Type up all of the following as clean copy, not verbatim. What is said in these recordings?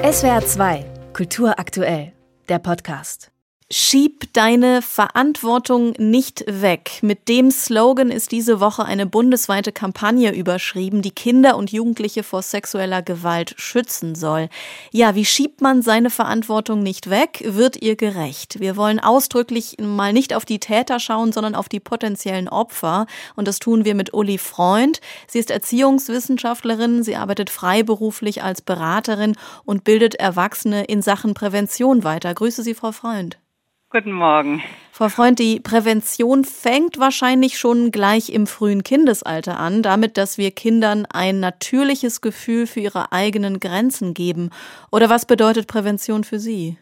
SWR 2, Kultur aktuell, der Podcast. Schieb deine Verantwortung nicht weg. Mit dem Slogan ist diese Woche eine bundesweite Kampagne überschrieben, die Kinder und Jugendliche vor sexueller Gewalt schützen soll. Ja, wie schiebt man seine Verantwortung nicht weg, wird ihr gerecht. Wir wollen ausdrücklich mal nicht auf die Täter schauen, sondern auf die potenziellen Opfer. Und das tun wir mit Uli Freund. Sie ist Erziehungswissenschaftlerin, sie arbeitet freiberuflich als Beraterin und bildet Erwachsene in Sachen Prävention weiter. Grüße Sie, Frau Freund. Guten Morgen. Frau Freund, die Prävention fängt wahrscheinlich schon gleich im frühen Kindesalter an, damit, dass wir Kindern ein natürliches Gefühl für ihre eigenen Grenzen geben. Oder was bedeutet Prävention für Sie?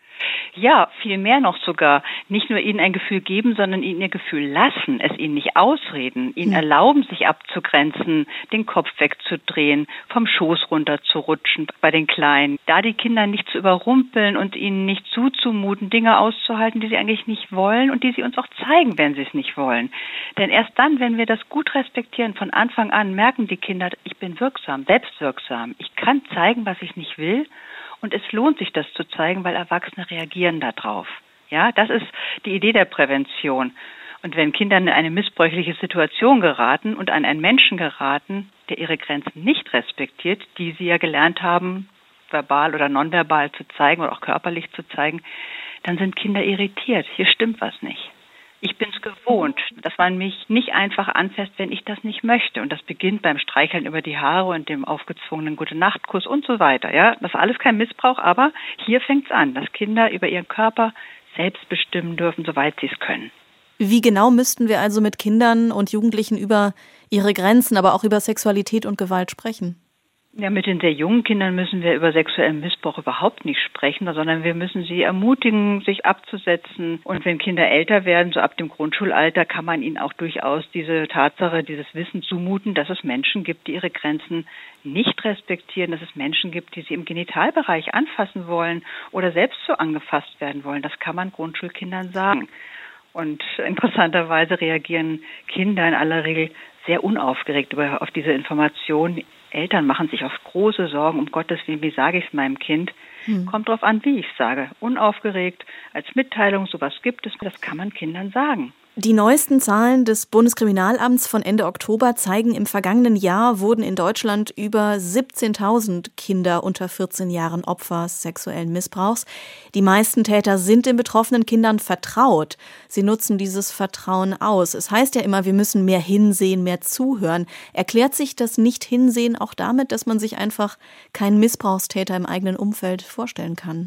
Ja, viel mehr noch sogar. Nicht nur ihnen ein Gefühl geben, sondern ihnen ihr Gefühl lassen, es ihnen nicht ausreden, ihnen erlauben, sich abzugrenzen, den Kopf wegzudrehen, vom Schoß runterzurutschen bei den Kleinen. Da die Kinder nicht zu überrumpeln und ihnen nicht zuzumuten, Dinge auszuhalten, die sie eigentlich nicht wollen und die sie uns auch zeigen, wenn sie es nicht wollen. Denn erst dann, wenn wir das gut respektieren, von Anfang an merken die Kinder, ich bin wirksam, selbstwirksam. Ich kann zeigen, was ich nicht will. Und es lohnt sich, das zu zeigen, weil Erwachsene reagieren darauf. Ja, das ist die Idee der Prävention. Und wenn Kinder in eine missbräuchliche Situation geraten und an einen Menschen geraten, der ihre Grenzen nicht respektiert, die sie ja gelernt haben, verbal oder nonverbal zu zeigen oder auch körperlich zu zeigen, dann sind Kinder irritiert. Hier stimmt was nicht. Ich bin es gewohnt, dass man mich nicht einfach anfasst, wenn ich das nicht möchte. Und das beginnt beim Streicheln über die Haare und dem aufgezwungenen Gute-Nacht-Kuss und so weiter. Ja, das ist alles kein Missbrauch, aber hier fängt es an, dass Kinder über ihren Körper selbst bestimmen dürfen, soweit sie es können. Wie genau müssten wir also mit Kindern und Jugendlichen über ihre Grenzen, aber auch über Sexualität und Gewalt sprechen? Ja, mit den sehr jungen Kindern müssen wir über sexuellen Missbrauch überhaupt nicht sprechen, sondern wir müssen sie ermutigen, sich abzusetzen. Und wenn Kinder älter werden, so ab dem Grundschulalter, kann man ihnen auch durchaus diese Tatsache, dieses Wissen zumuten, dass es Menschen gibt, die ihre Grenzen nicht respektieren, dass es Menschen gibt, die sie im Genitalbereich anfassen wollen oder selbst so angefasst werden wollen. Das kann man Grundschulkindern sagen. Und interessanterweise reagieren Kinder in aller Regel sehr unaufgeregt auf diese Information. Eltern machen sich oft große Sorgen, um Gottes Willen, wie sage ich es meinem Kind? Kommt drauf an, wie ich es sage. Unaufgeregt, als Mitteilung, sowas gibt es, das kann man Kindern sagen. Die neuesten Zahlen des Bundeskriminalamts von Ende Oktober zeigen, im vergangenen Jahr wurden in Deutschland über 17.000 Kinder unter 14 Jahren Opfer sexuellen Missbrauchs. Die meisten Täter sind den betroffenen Kindern vertraut. Sie nutzen dieses Vertrauen aus. Es heißt ja immer, wir müssen mehr hinsehen, mehr zuhören. Erklärt sich das Nicht-Hinsehen auch damit, dass man sich einfach keinen Missbrauchstäter im eigenen Umfeld vorstellen kann?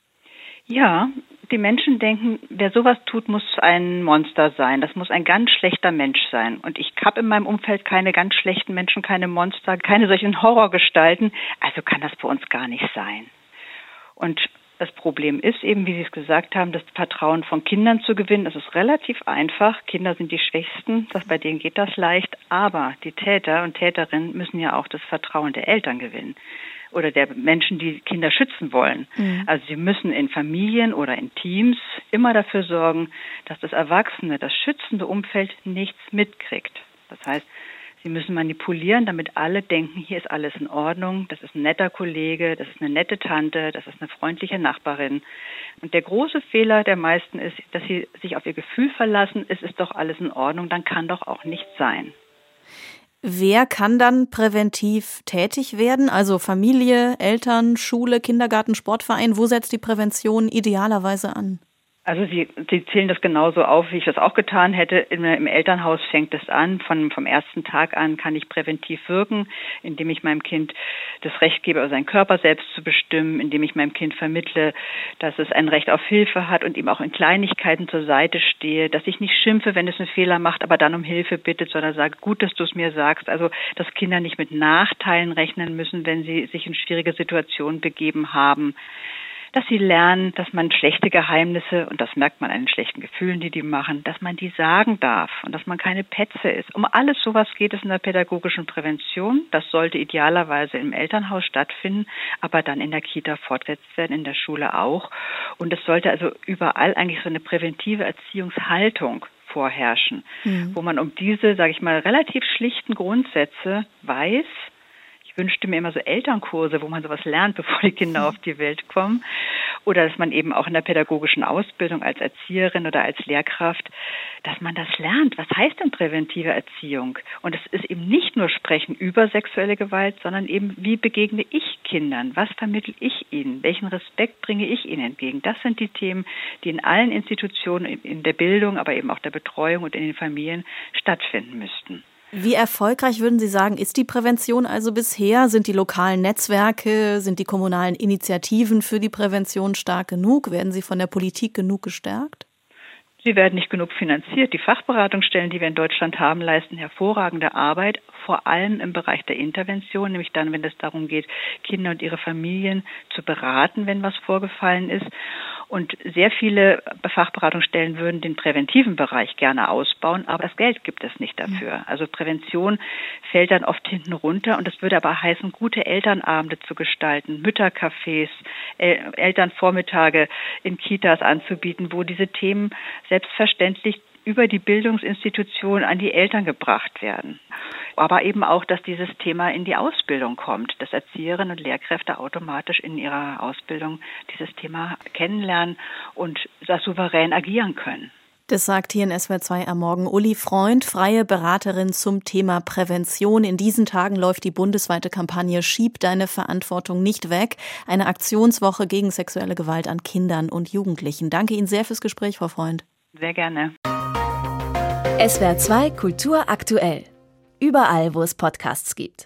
Ja, die Menschen denken, wer sowas tut, muss ein Monster sein. Das muss ein ganz schlechter Mensch sein. Und ich habe in meinem Umfeld keine ganz schlechten Menschen, keine Monster, keine solchen Horrorgestalten. Also kann das bei uns gar nicht sein. Und das Problem ist eben, wie Sie es gesagt haben, das Vertrauen von Kindern zu gewinnen. Das ist relativ einfach. Kinder sind die Schwächsten. Bei denen geht das leicht. Aber die Täter und Täterinnen müssen ja auch das Vertrauen der Eltern gewinnen. Oder der Menschen, die Kinder schützen wollen. Also sie müssen in Familien oder in Teams immer dafür sorgen, dass das Erwachsene, das schützende Umfeld nichts mitkriegt. Das heißt, sie müssen manipulieren, damit alle denken, hier ist alles in Ordnung, das ist ein netter Kollege, das ist eine nette Tante, das ist eine freundliche Nachbarin. Und der große Fehler der meisten ist, dass sie sich auf ihr Gefühl verlassen, es ist doch alles in Ordnung, dann kann doch auch nichts sein. Wer kann dann präventiv tätig werden? Also Familie, Eltern, Schule, Kindergarten, Sportverein. Wo setzt die Prävention idealerweise an? Also Sie zählen das genauso auf, wie ich das auch getan hätte. Im Elternhaus fängt es an. Vom ersten Tag an kann ich präventiv wirken, indem ich meinem Kind das Recht gebe, seinen Körper selbst zu bestimmen, indem ich meinem Kind vermittle, dass es ein Recht auf Hilfe hat und ihm auch in Kleinigkeiten zur Seite stehe, dass ich nicht schimpfe, wenn es einen Fehler macht, aber dann um Hilfe bittet, sondern sage, gut, dass du es mir sagst. Also, dass Kinder nicht mit Nachteilen rechnen müssen, wenn sie sich in schwierige Situationen begeben haben. Dass sie lernen, dass man schlechte Geheimnisse, und das merkt man an den schlechten Gefühlen, die machen, dass man die sagen darf und dass man keine Petze ist. Um alles sowas geht es in der pädagogischen Prävention. Das sollte idealerweise im Elternhaus stattfinden, aber dann in der Kita fortgesetzt werden, in der Schule auch. Und es sollte also überall eigentlich so eine präventive Erziehungshaltung vorherrschen, wo man um diese, sage ich mal, relativ schlichten Grundsätze weiß. Ich wünschte mir immer so Elternkurse, wo man sowas lernt, bevor die Kinder auf die Welt kommen. Oder dass man eben auch in der pädagogischen Ausbildung als Erzieherin oder als Lehrkraft, dass man das lernt. Was heißt denn präventive Erziehung? Und es ist eben nicht nur Sprechen über sexuelle Gewalt, sondern eben, wie begegne ich Kindern? Was vermittle ich ihnen? Welchen Respekt bringe ich ihnen entgegen? Das sind die Themen, die in allen Institutionen, in der Bildung, aber eben auch der Betreuung und in den Familien stattfinden müssten. Wie erfolgreich, würden Sie sagen, ist die Prävention also bisher? Sind die lokalen Netzwerke, sind die kommunalen Initiativen für die Prävention stark genug? Werden sie von der Politik genug gestärkt? Sie werden nicht genug finanziert. Die Fachberatungsstellen, die wir in Deutschland haben, leisten hervorragende Arbeit, vor allem im Bereich der Intervention, nämlich dann, wenn es darum geht, Kinder und ihre Familien zu beraten, wenn was vorgefallen ist. Und sehr viele Fachberatungsstellen würden den präventiven Bereich gerne ausbauen, aber das Geld gibt es nicht dafür. Also Prävention fällt dann oft hinten runter und das würde aber heißen, gute Elternabende zu gestalten, Müttercafés, Elternvormittage in Kitas anzubieten, wo diese Themen selbstverständlich über die Bildungsinstitution an die Eltern gebracht werden. Aber eben auch, dass dieses Thema in die Ausbildung kommt, dass Erzieherinnen und Lehrkräfte automatisch in ihrer Ausbildung dieses Thema kennenlernen und da souverän agieren können. Das sagt hier in SWR 2 am Morgen Uli Freund, freie Beraterin zum Thema Prävention. In diesen Tagen läuft die bundesweite Kampagne Schieb deine Verantwortung nicht weg. Eine Aktionswoche gegen sexuelle Gewalt an Kindern und Jugendlichen. Danke Ihnen sehr fürs Gespräch, Frau Freund. Sehr gerne. SWR 2 Kultur aktuell. Überall, wo es Podcasts gibt.